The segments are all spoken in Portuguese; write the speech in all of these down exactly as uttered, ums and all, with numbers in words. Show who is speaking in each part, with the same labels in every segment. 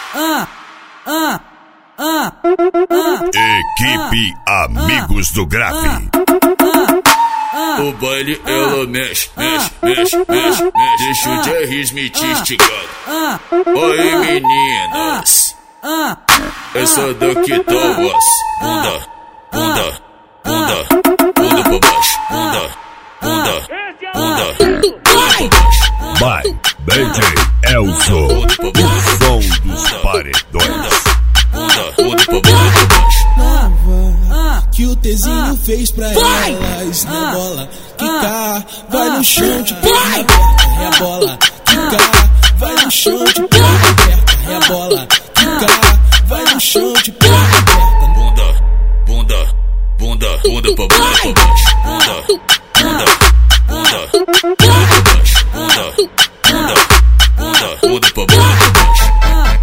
Speaker 1: Equipe Amigos do Grave.
Speaker 2: O baile ela mexe, mexe, mexe, mexe, mexe. Deixa o Jerry Smith instigado. Oi meninas, essa daqui tá osso. Bunda, bunda, bunda, bunda pra baixo. Bunda, bunda, bunda, bunda pra baixo.
Speaker 1: Vai, D J Elzo, o som dos paredões.
Speaker 2: Bunda, bunda pra baixo.
Speaker 3: Que o Tzinho fez pra elas. Rebola, quica, vai no chão de perna aberta. Rebola, quica, vai no chão de perna aberta. Rebola, quica, vai no chão de perna aberta.
Speaker 2: Bunda, bunda, bunda, bunda pra bunda pra baixo. Bunda, bunda, bunda, bunda pra baixo. Bunda, bunda, bunda, bunda pra bunda pra baixo.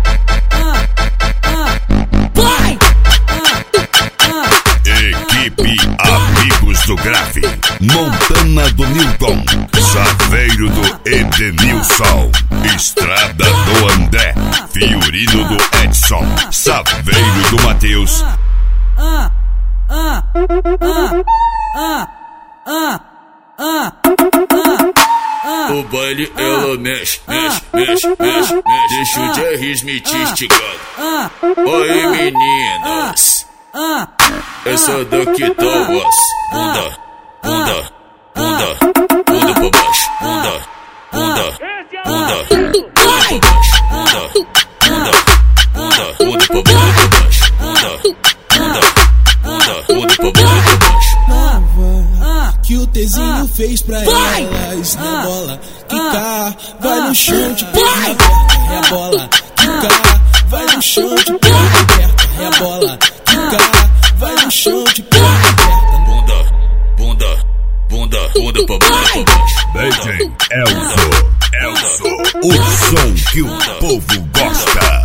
Speaker 1: Equipe Amigos do Grave. Montana do Newton, Saveiro do Edenilson, Estrada do André, Fiorino do Edson, Saveiro do Matheus.
Speaker 2: O baile ela mexe, mexe, mexe, mexe, mexe. Deixa o Jerry Smith instigado. Oi meninas, essa daqui tá osso. Bunda, bunda, bunda, bunda pra baixo. Bunda, bunda, bunda, bunda pra baixo. Bunda, bunda, bunda, bunda pra bunda pra baixo. Bunda, bunda, bunda, bunda pra bunda pra baixo.
Speaker 3: Que o Tzinho fez pra elas. Rebola, quica, vai no chão de perna aberta. Rebola, quica, vai no chão de perna aberta. Rebola, quica, vai no chão de perna aberta.
Speaker 2: Bunda, bunda, bunda, bunda pra bunda pra baixo.
Speaker 1: D J Elzo, Elzo, o som que o povo gosta.